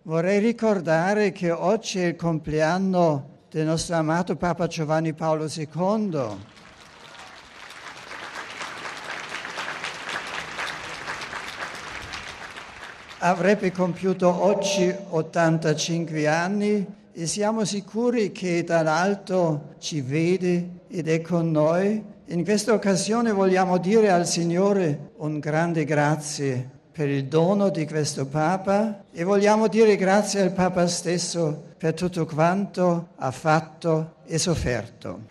Vorrei ricordare che oggi è il compleanno del nostro amato Papa Giovanni Paolo II. Avrebbe compiuto oggi 85 anni e siamo sicuri che dall'alto ci vede ed è con noi. In questa occasione vogliamo dire al Signore un grande grazie per il dono di questo Papa e vogliamo dire grazie al Papa stesso per tutto quanto ha fatto e sofferto.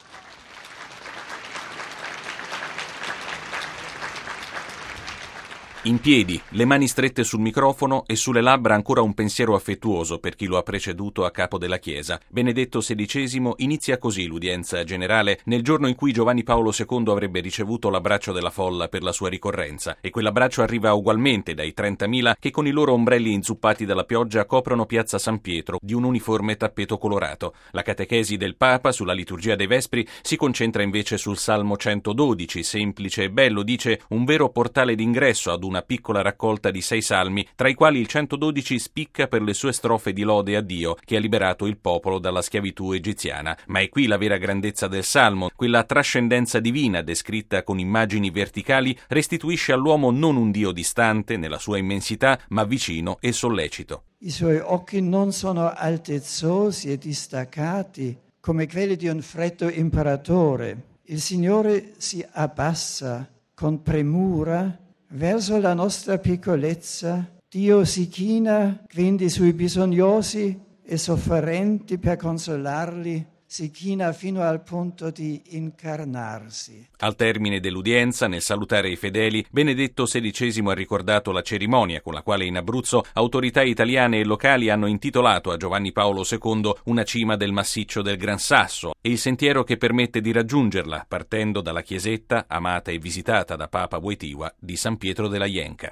In piedi, le mani strette sul microfono e sulle labbra ancora un pensiero affettuoso per chi lo ha preceduto a capo della Chiesa. Benedetto XVI inizia così l'udienza generale nel giorno in cui Giovanni Paolo II avrebbe ricevuto l'abbraccio della folla per la sua ricorrenza, e quell'abbraccio arriva ugualmente dai 30.000 che con i loro ombrelli inzuppati dalla pioggia coprono piazza San Pietro di un uniforme tappeto colorato. La catechesi del Papa sulla liturgia dei Vespri si concentra invece sul Salmo 112, semplice e bello, dice un vero portale d'ingresso ad una piccola raccolta di 6 salmi, tra i quali il 112 spicca per le sue strofe di lode a Dio che ha liberato il popolo dalla schiavitù egiziana. Ma è qui la vera grandezza del Salmo, quella trascendenza divina descritta con immagini verticali restituisce all'uomo non un Dio distante nella sua immensità, ma vicino e sollecito. I suoi occhi non sono altezzosi e distaccati come quelli di un freddo imperatore. Il Signore si abbassa con premura verso la nostra piccolezza. Dio si china quindi sui bisognosi e sofferenti per consolarli, si china fino al punto di incarnarsi. Al termine dell'udienza, nel salutare i fedeli, Benedetto XVI ha ricordato la cerimonia con la quale in Abruzzo autorità italiane e locali hanno intitolato a Giovanni Paolo II una cima del massiccio del Gran Sasso e il sentiero che permette di raggiungerla, partendo dalla chiesetta, amata e visitata da Papa Wojtyła, di San Pietro della Jenka.